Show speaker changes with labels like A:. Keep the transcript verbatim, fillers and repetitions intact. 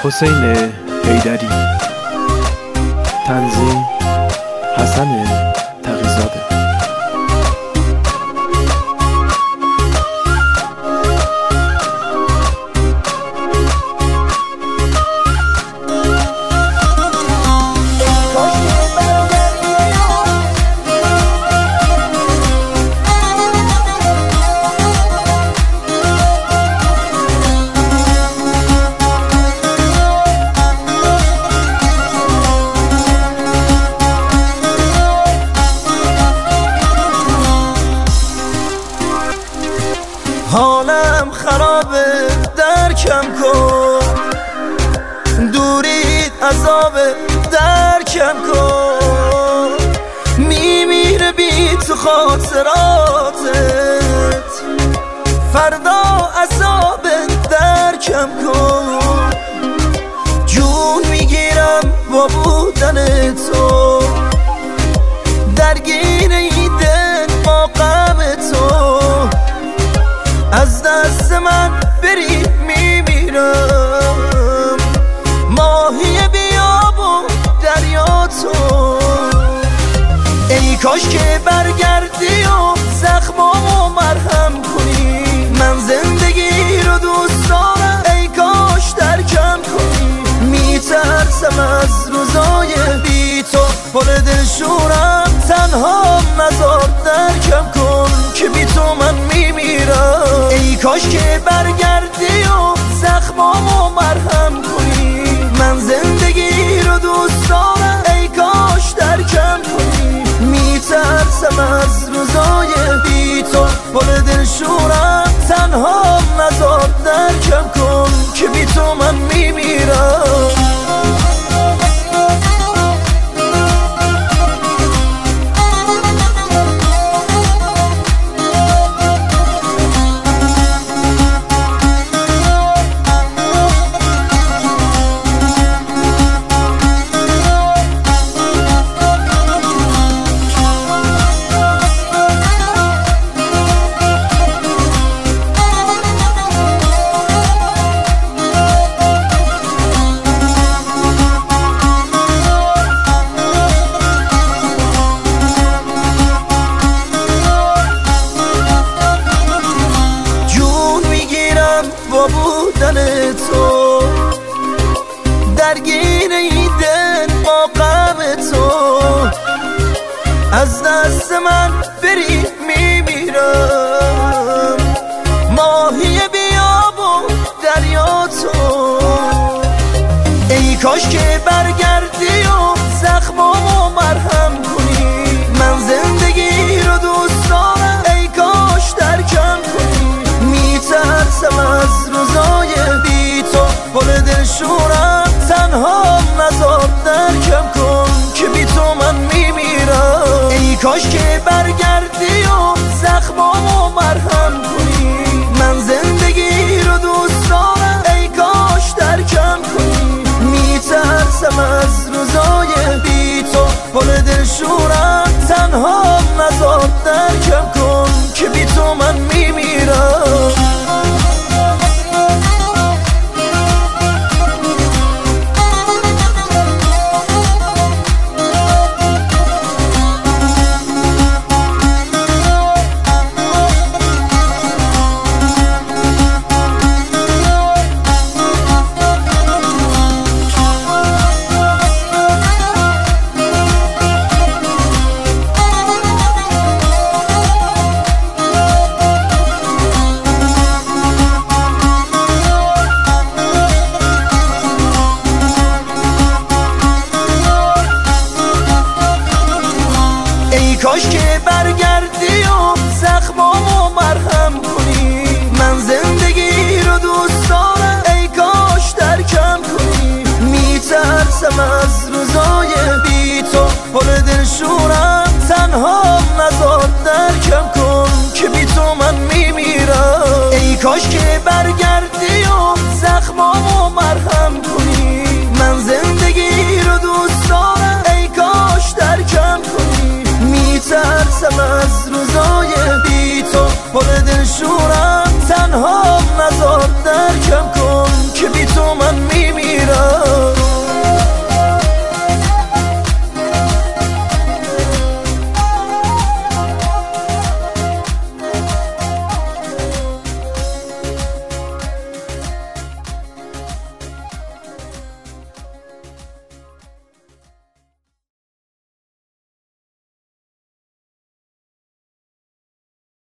A: حسین حیدری. تنظیم حسن تقی‌زاده.
B: حالم خرابه، درکم کن، دورید عذابه، درکم کن. میمیره بی تو خاطراتت، فردا عذابه، درکم کن. جون میگیرم با بودن تو، درگیر این دل با غم تو. از دست من بری میمیرم، ماهی بیاب و دریا تو. ای کاش که برگردی و زخمامو مرهم کنی. من زندگی رو دوست دارم، ای کاش درکم کنی. میترسم از روزای بی تو، پر دلشورم، تنها نذار درکم کن که بی تو من میمیرم. ای کاش که برگردی و زخمامو مرهم کنی. من زندگی رو دوست دارم، ای کاش درکم کنی. میترسم از روزای بی تو، پر دلشورم، تنها نذار درکم کن که بی تو من میمیرم. با بودن تو، درگیر این دل با غم تو. از دست من بری میمیرم، ماهی بیاب و دریا تو. ای کاش که برگردی و زخمامو مرهم کنی. من زندگی رو دوست دارم، ای کاش درکم کنی. میترسم از روزای بی تو، پر دلشورم، تنها نذار درکم کن که بی تو من میمیرم. ای کاش که برگردی